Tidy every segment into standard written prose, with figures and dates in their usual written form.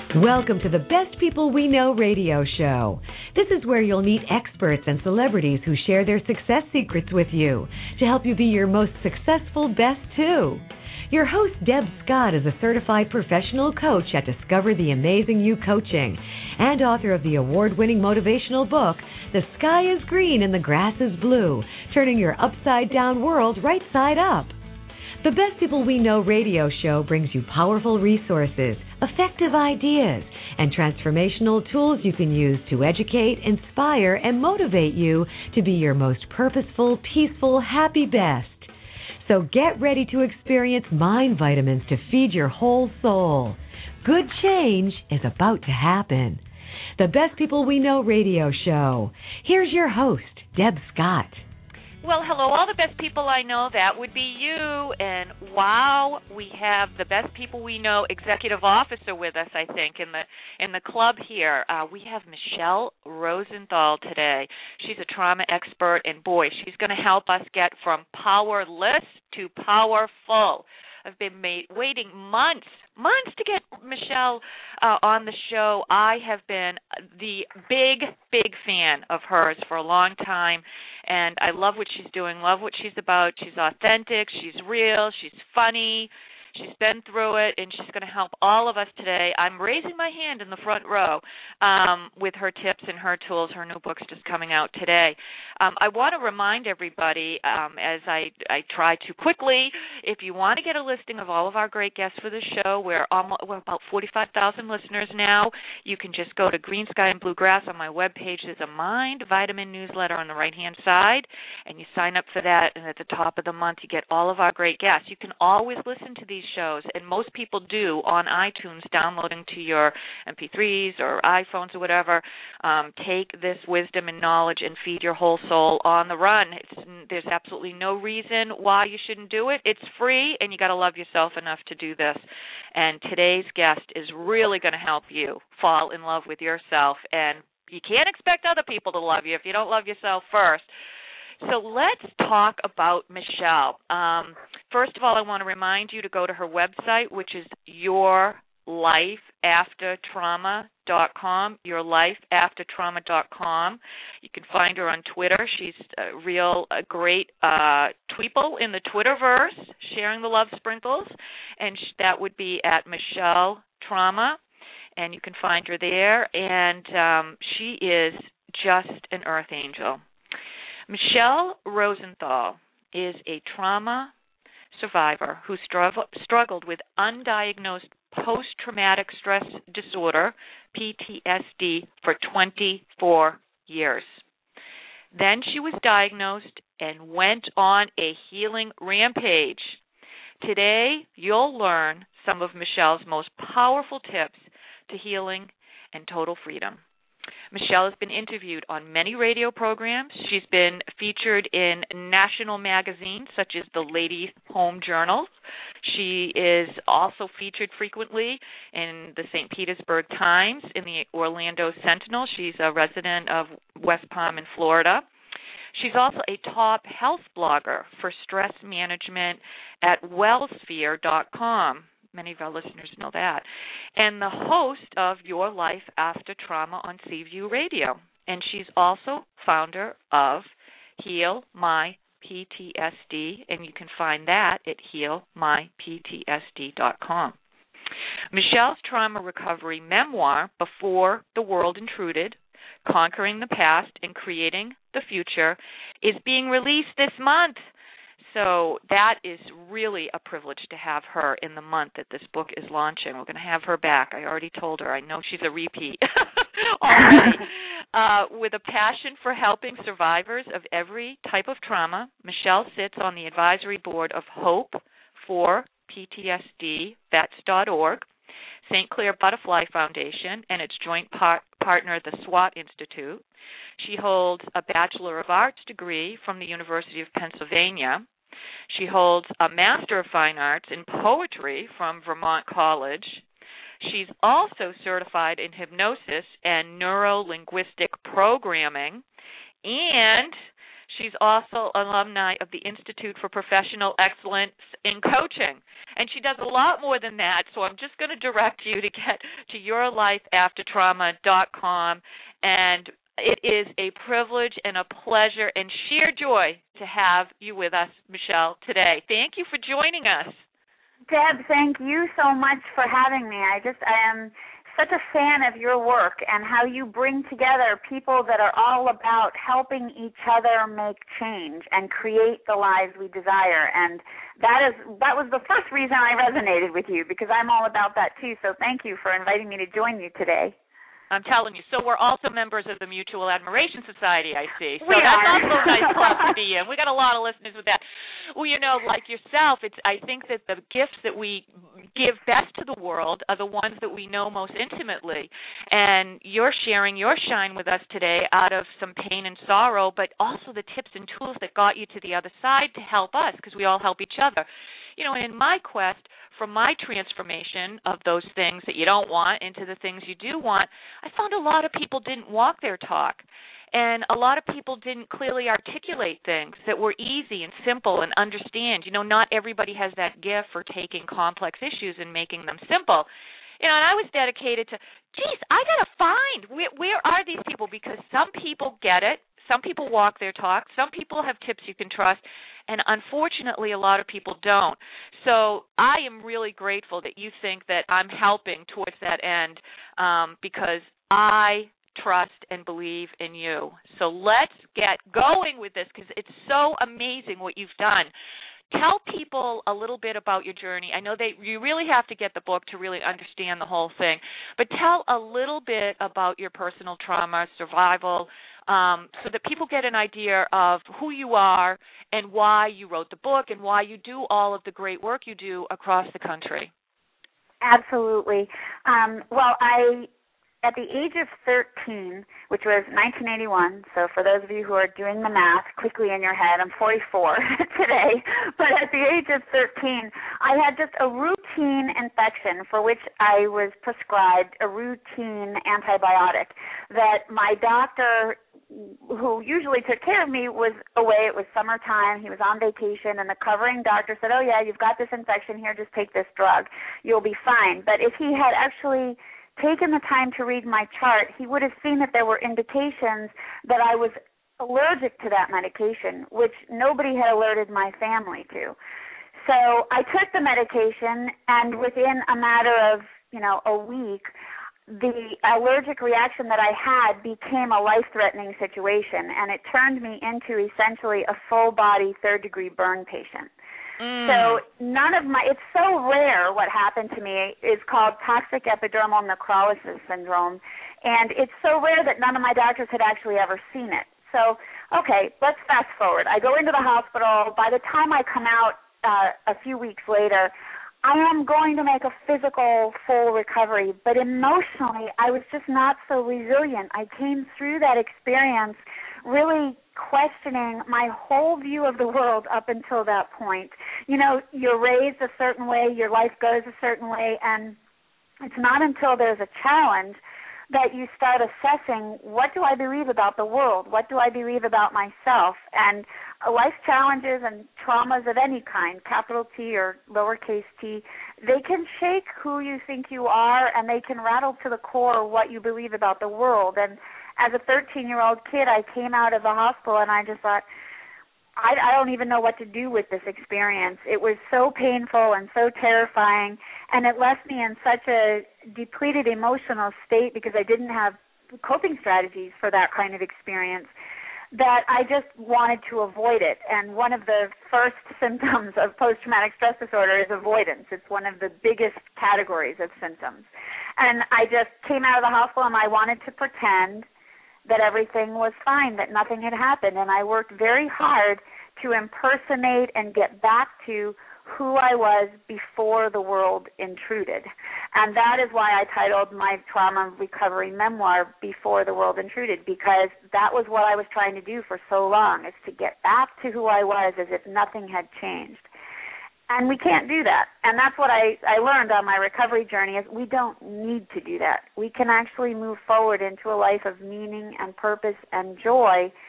Welcome to the Best People We Know radio show. This is where you'll meet experts and celebrities who share their success secrets with you to help you be your most successful best too. Your host, Deb Scott, is a certified professional coach at Discover the Amazing You Coaching and author of the award-winning motivational book, The Sky is Green and the Grass is Blue, turning your upside-down world right side up. The Best People We Know radio show brings you powerful resources, effective ideas, and transformational tools you can use to educate, inspire, and motivate you to be your most purposeful, peaceful, happy best. So get ready to experience mind vitamins to feed your whole soul. Good change is about to happen. The Best People We Know radio show. Here's your host, Deb Scott. Well, hello, all the best people I know. That would be you. And wow, we have the Best People We Know executive officer with us, I think, in the club here. We have Michelle Rosenthal today. She's a trauma expert, and boy, she's going to help us get from powerless to powerful. I've been waiting months to get Michelle on the show. I have been the big fan of hers for a long time, and I love what she's doing, love what she's about. She's authentic, she's real, she's funny. She's been through it, and she's going to help all of us today. I'm raising my hand in the front row with her tips and her tools. Her new book's just coming out today. I want to remind everybody, as I try to quickly, if you want to get a listing of all of our great guests for the show, we're about 45,000 listeners now. You can just go to Green Sky and Bluegrass on my webpage. There's a Mind Vitamin newsletter on the right-hand side, and you sign up for that, and at the top of the month you get all of our great guests. You can always listen to these shows, and most people do on iTunes, downloading to your MP3s or iPhones or whatever. Take this wisdom and knowledge and feed your whole soul on the run. There's absolutely no reason why you shouldn't do it. It's free, and you got to love yourself enough to do this. And today's guest is really going to help you fall in love with yourself, and you can't expect other people to love you if you don't love yourself first. So let's talk about Michelle. First of all, I want to remind you to go to her website, which is yourlifeaftertrauma.com, yourlifeaftertrauma.com. You can find her on Twitter. She's a great tweeple in the Twitterverse, sharing the love sprinkles, and that would be at Michelle Trauma, and you can find her there, and she is just an earth angel. Michelle Rosenthal is a trauma survivor who struggled with undiagnosed post-traumatic stress disorder, PTSD, for 24 years. Then she was diagnosed and went on a healing rampage. Today, you'll learn some of Michelle's most powerful tips to healing and total freedom. Michelle has been interviewed on many radio programs. She's been featured in national magazines such as the Lady Home Journal. She is also featured frequently in the St. Petersburg Times, in the Orlando Sentinel. She's a resident of West Palm in Florida. She's also a top health blogger for stress management at wellsphere.com. Many of our listeners know that. And the host of Your Life After Trauma on Seaview Radio. And she's also founder of Heal My PTSD, and you can find that at healmyptsd.com. Michelle's trauma recovery memoir, Before the World Intruded, Conquering the Past and Creating the Future, is being released this month. So that is really a privilege to have her in the month that this book is launching. We're going to have her back. I already told her. I know she's a repeat already. With a passion for helping survivors of every type of trauma, Michelle sits on the advisory board of Hope for PTSD, vets.org, St. Clair Butterfly Foundation, and its joint partner, the SWAT Institute. She holds a Bachelor of Arts degree from the University of Pennsylvania. She holds a Master of Fine Arts in Poetry from Vermont College. She's also certified in hypnosis and neuro-linguistic programming, and she's also alumni of the Institute for Professional Excellence in Coaching. And she does a lot more than that, so I'm just going to direct you to get to yourlifeaftertrauma.com. And it is a privilege and a pleasure and sheer joy to have you with us, Michelle, today. Thank you for joining us. Deb, thank you so much for having me. I am such a fan of your work and how you bring together people that are all about helping each other make change and create the lives we desire. And that was the first reason I resonated with you, because I'm all about that too. So thank you for inviting me to join you today. I'm telling you. So we're also members of the Mutual Admiration Society, I see. So we that's are. also a nice club to be in. We got a lot of listeners with that. Well, like yourself, I think that the gifts that we give best to the world are the ones that we know most intimately. And you're sharing your shine with us today out of some pain and sorrow, but also the tips and tools that got you to the other side to help us, because we all help each other. And in my quest for my transformation of those things that you don't want into the things you do want, I found a lot of people didn't walk their talk. And a lot of people didn't clearly articulate things that were easy and simple and understand. Not everybody has that gift for taking complex issues and making them simple. And I was dedicated to, I got to find, where are these people? Because some people get it. Some people walk their talk. Some people have tips you can trust. And unfortunately, a lot of people don't. So I am really grateful that you think that I'm helping towards that end, because I trust and believe in you. So let's get going with this, because it's so amazing what you've done. Tell people a little bit about your journey. I know you really have to get the book to really understand the whole thing, but tell a little bit about your personal trauma, survival, so that people get an idea of who you are and why you wrote the book and why you do all of the great work you do across the country. Absolutely. At the age of 13, which was 1981, so for those of you who are doing the math quickly in your head, I'm 44 today, but at the age of 13, I had just a routine infection for which I was prescribed a routine antibiotic that my doctor, who usually took care of me, was away. It was summertime. He was on vacation, and the covering doctor said, "Oh, yeah, you've got this infection here. Just take this drug. You'll be fine." But if he had actually taken the time to read my chart, he would have seen that there were indications that I was allergic to that medication, which nobody had alerted my family to. So I took the medication, and within a matter of, a week, the allergic reaction that I had became a life-threatening situation, and it turned me into essentially a full-body third-degree burn patient. So it's so rare what happened to me. It's called toxic epidermal necrolysis syndrome, and it's so rare that none of my doctors had actually ever seen it. So, okay, let's fast forward. I go into the hospital. By the time I come out a few weeks later, I am going to make a physical full recovery, but emotionally I was just not so resilient. I came through that experience really questioning my whole view of the world up until that point. You're raised a certain way, your life goes a certain way, and it's not until there's a challenge that you start assessing, what do I believe about the world? What do I believe about myself? And life challenges and traumas of any kind, capital T or lowercase t, they can shake who you think you are, and they can rattle to the core what you believe about the world. And as a 13-year-old kid, I came out of the hospital, and I just thought, I don't even know what to do with this experience. It was so painful and so terrifying, and it left me in such a depleted emotional state because I didn't have coping strategies for that kind of experience that I just wanted to avoid it. And one of the first symptoms of post-traumatic stress disorder is avoidance. It's one of the biggest categories of symptoms. And I just came out of the hospital, and I wanted to pretend that everything was fine, that nothing had happened. And I worked very hard to impersonate and get back to who I was before the world intruded. And that is why I titled my trauma recovery memoir, Before the World Intruded, because that was what I was trying to do for so long, is to get back to who I was as if nothing had changed. And we can't do that. And that's what I learned on my recovery journey, is we don't need to do that. We can actually move forward into a life of meaning and purpose and joy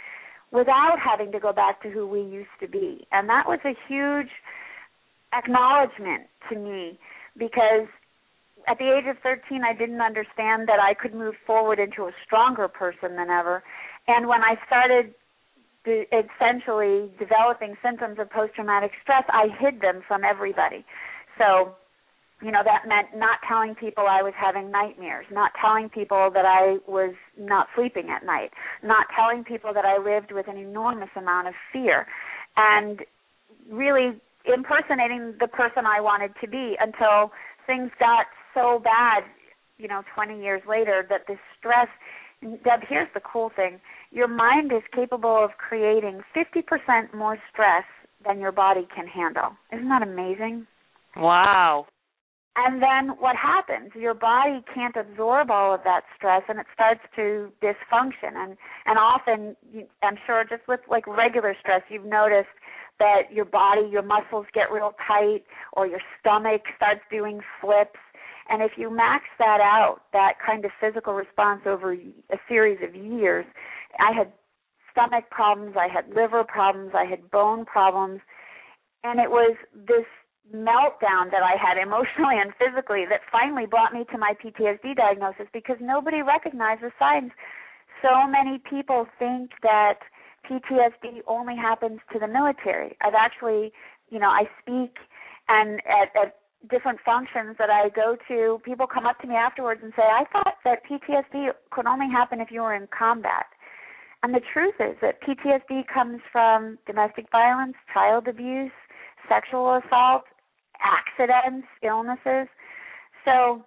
without having to go back to who we used to be. And that was a huge acknowledgement to me, because at the age of 13, I didn't understand that I could move forward into a stronger person than ever. And when I started essentially developing symptoms of post-traumatic stress, I hid them from everybody. So, that meant not telling people I was having nightmares, not telling people that I was not sleeping at night, not telling people that I lived with an enormous amount of fear, and really impersonating the person I wanted to be until things got so bad, 20 years later, that this stress, Deb, here's the cool thing. Your mind is capable of creating 50% more stress than your body can handle. Isn't that amazing? Wow. And then what happens? Your body can't absorb all of that stress, and it starts to dysfunction. And often, I'm sure just with like regular stress, you've noticed that your body, your muscles get real tight, or your stomach starts doing flips. And if you max that out, that kind of physical response over a series of years, I had stomach problems, I had liver problems, I had bone problems, and it was this meltdown that I had emotionally and physically that finally brought me to my PTSD diagnosis, because nobody recognized the signs. So many people think that PTSD only happens to the military. I've actually, I speak, and at different functions that I go to, people come up to me afterwards and say, I thought that PTSD could only happen if you were in combat. And the truth is that PTSD comes from domestic violence, child abuse, sexual assault, accidents, illnesses. So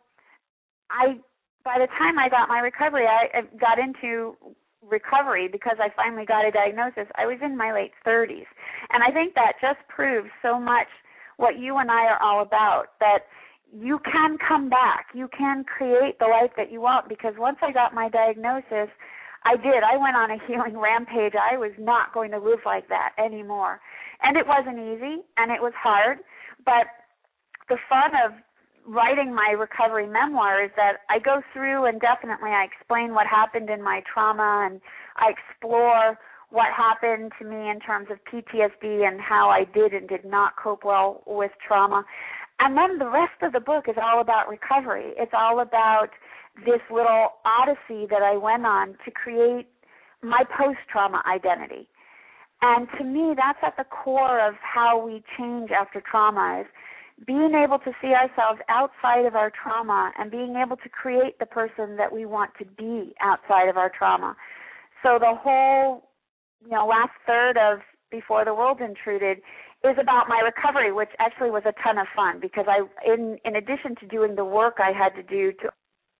by the time I got my recovery, I got into recovery because I finally got a diagnosis. I was in my late 30s. And I think that just proves so much what you and I are all about, that you can come back. You can create the life that you want, because once I got my diagnosis, I did. I went on a healing rampage. I was not going to live like that anymore. And it wasn't easy, and it was hard, but the fun of writing my recovery memoir is that I go through and definitely I explain what happened in my trauma, and I explore what happened to me in terms of PTSD and how I did and did not cope well with trauma. And then the rest of the book is all about recovery. It's all about this little odyssey that I went on to create my post-trauma identity. And to me, that's at the core of how we change after trauma, is being able to see ourselves outside of our trauma and being able to create the person that we want to be outside of our trauma. So the whole, last third of Before the World Intruded is about my recovery, which actually was a ton of fun, because in addition to doing the work I had to do to